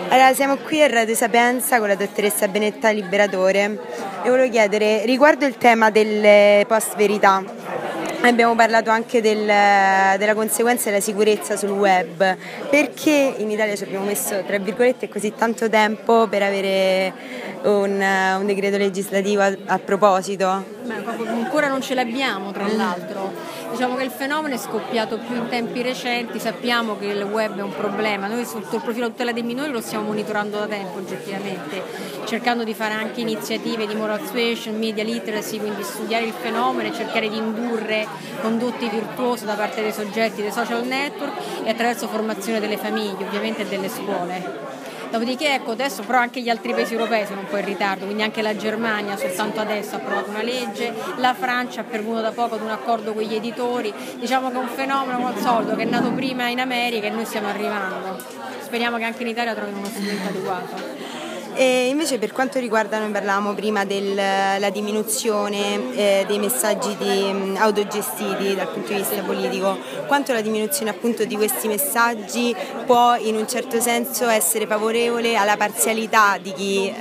Allora, siamo qui a Radio Sapienza con la dottoressa Benetta Liberatore e volevo chiedere riguardo il tema delle post-verità. Abbiamo parlato anche della conseguenza della sicurezza sul web. Perché in Italia ci abbiamo messo, tra virgolette, così tanto tempo per avere un decreto legislativo a proposito? Ancora non ce l'abbiamo, tra l'altro. Diciamo che il fenomeno è scoppiato più in tempi recenti, sappiamo che il web è un problema, noi sotto il profilo tutela dei minori lo stiamo monitorando da tempo oggettivamente, cercando di fare anche iniziative di moral suasion, media literacy, quindi studiare il fenomeno e cercare di indurre condotte virtuose da parte dei soggetti dei social network e attraverso formazione delle famiglie, ovviamente, e delle scuole. Dopodiché adesso però anche gli altri paesi europei sono un po' in ritardo, quindi anche la Germania soltanto adesso ha approvato una legge, la Francia ha pervenuto da poco ad un accordo con gli editori, diciamo che è un fenomeno come al solito che è nato prima in America e noi stiamo arrivando. Speriamo che anche in Italia trovino uno strumento adeguato. E invece per quanto riguarda, noi parlavamo prima della diminuzione dei messaggi autogestiti dal punto di vista politico, quanto la diminuzione appunto di questi messaggi può in un certo senso essere favorevole alla parzialità di chi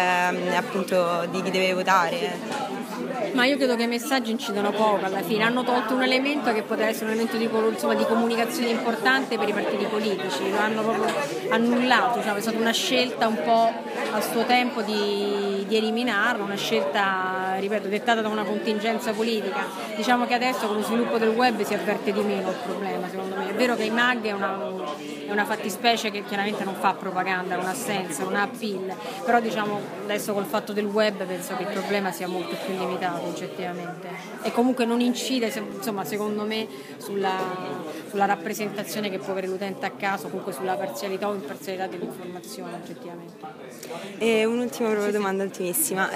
deve votare? Ma io credo che i messaggi incidono poco alla fine, hanno tolto un elemento che poteva essere un elemento di comunicazione importante per i partiti politici, lo hanno proprio annullato, è stata una scelta un po' a suo tempo di eliminarlo, una scelta, ripeto, dettata da una contingenza politica. Diciamo che adesso con lo sviluppo del web si avverte di meno il problema, secondo me. È vero che i mag è una fattispecie che chiaramente non fa propaganda, non ha senso, non ha appeal, però adesso col fatto del web penso che il problema sia molto più limitato oggettivamente e comunque non incide secondo me sulla rappresentazione che può avere l'utente a caso, comunque sulla parzialità o imparzialità dell'informazione oggettivamente. E un'ultima domanda, ultimissima,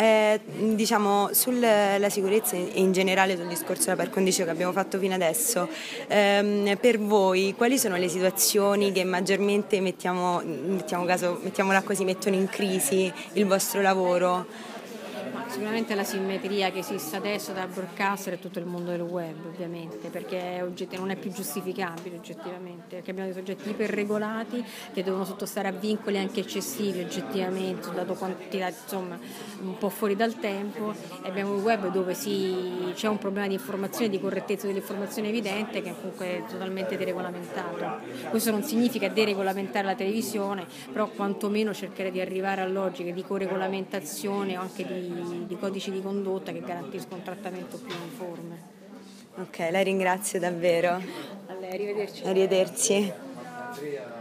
sulla sicurezza e in generale sul discorso della par condicio che abbiamo fatto fino adesso, per voi quali sono le situazioni che maggiormente mettiamola così, mettono in crisi il vostro lavoro? Sicuramente la simmetria che esiste adesso tra broadcaster e tutto il mondo del web, ovviamente, perché non è più giustificabile oggettivamente, perché abbiamo dei soggetti iperregolati che devono sottostare a vincoli anche eccessivi oggettivamente, dato quantità un po' fuori dal tempo, e abbiamo il web dove c'è un problema di informazione, di correttezza dell'informazione evidente che comunque è totalmente deregolamentato. Questo non significa deregolamentare la televisione, però quantomeno cercare di arrivare a logiche di coregolamentazione o anche di codici di condotta che garantiscono un trattamento più uniforme. Ok, la ringrazio davvero. A lei, arrivederci. Arrivederci.